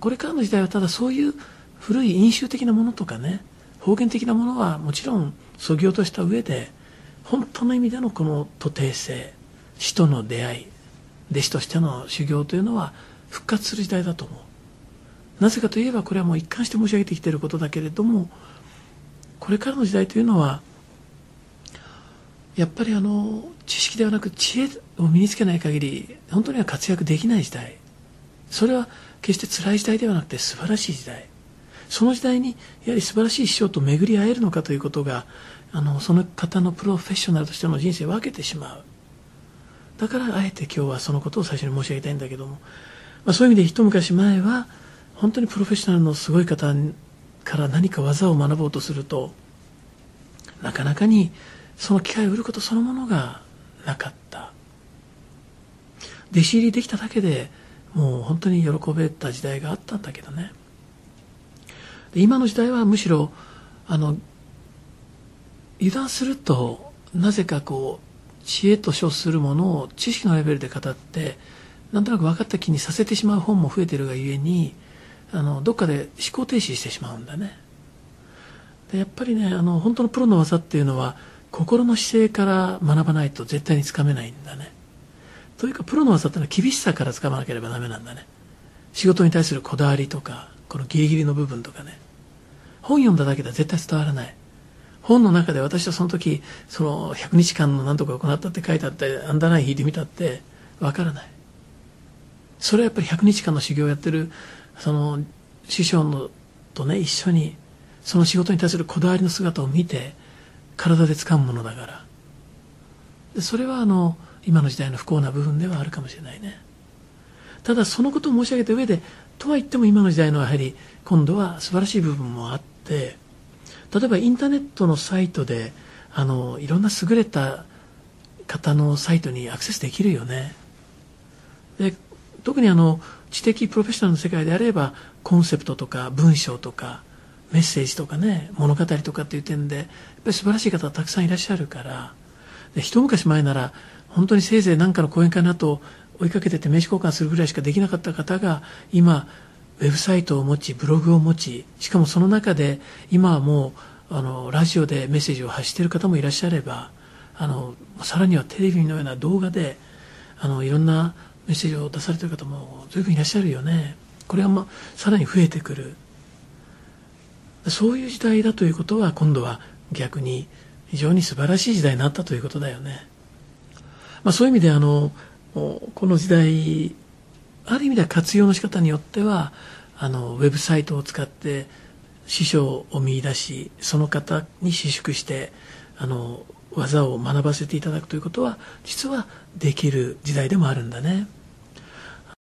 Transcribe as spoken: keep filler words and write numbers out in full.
これからの時代はただそういう古い飲酒的なものとかね、方言的なものはもちろんそぎ落とした上で、本当の意味でのこの徒弟性、師との出会い、弟子としての修行というのは復活する時代だと思う。なぜかといえば、これはもう一貫して申し上げてきていることだけれども、これからの時代というのはやっぱりあの知識ではなく知恵を身につけない限り本当には活躍できない時代。それは決して辛い時代ではなくて素晴らしい時代。その時代にやはり素晴らしい師匠と巡り会えるのかということが、あのその方のプロフェッショナルとしての人生を分けてしまう。だからあえて今日はそのことを最初に申し上げたいんだけども、まあ、そういう意味で一昔前は本当にプロフェッショナルのすごい方から何か技を学ぼうとすると、なかなかにその機会を得ることそのものがなかった。弟子入りできただけでもう本当に喜べた時代があったんだけどね。で今の時代はむしろあの油断すると、なぜかこう知恵と称するものを知識のレベルで語ってなんとなく分かった気にさせてしまう本も増えているがゆえに、あのどっかで思考停止してしまうんだね。でやっぱりね、あの本当のプロの技っていうのは心の姿勢から学ばないと絶対につかめないんだね。というかプロの技ってのは厳しさからつかまなければダメなんだね。仕事に対するこだわりとか、このギリギリの部分とかね、本読んだだけでは絶対伝わらない。本の中で私はその時そのひゃくにちかんの何とか行ったって書いてあってアンダーライン引いてみたってわからない。それはやっぱりひゃくにちかんの修行をやってるその師匠のとね一緒にその仕事に対するこだわりの姿を見て体で掴むものだから。でそれはあの今の時代の不幸な部分ではあるかもしれないね。ただそのことを申し上げた上で、とは言っても今の時代のやはり今度は素晴らしい部分もあって、例えばインターネットのサイトであのいろんな優れた方のサイトにアクセスできるよね。で特にあの知的プロフェッショナルの世界であればコンセプトとか文章とかメッセージとかね、物語とかっていう点でやっぱり素晴らしい方がたくさんいらっしゃるから、で一昔前なら本当にせいぜい何かの講演会の後追いかけてて名刺交換するぐらいしかできなかった方が今ウェブサイトを持ちブログを持ち、しかもその中で今はもうあのラジオでメッセージを発している方もいらっしゃれば、あのさらにはテレビのような動画であのいろんなメッセージを出されている方も随分いらっしゃるよね。これは、まあ、さらに増えてくる。そういう時代だということは今度は逆に非常に素晴らしい時代になったということだよね。まあ、そういう意味であのこの時代ある意味では活用の仕方によってはあのウェブサイトを使って師匠を見出し、その方に私淑してあの技を学ばせていただくということは実はできる時代でもあるんだね。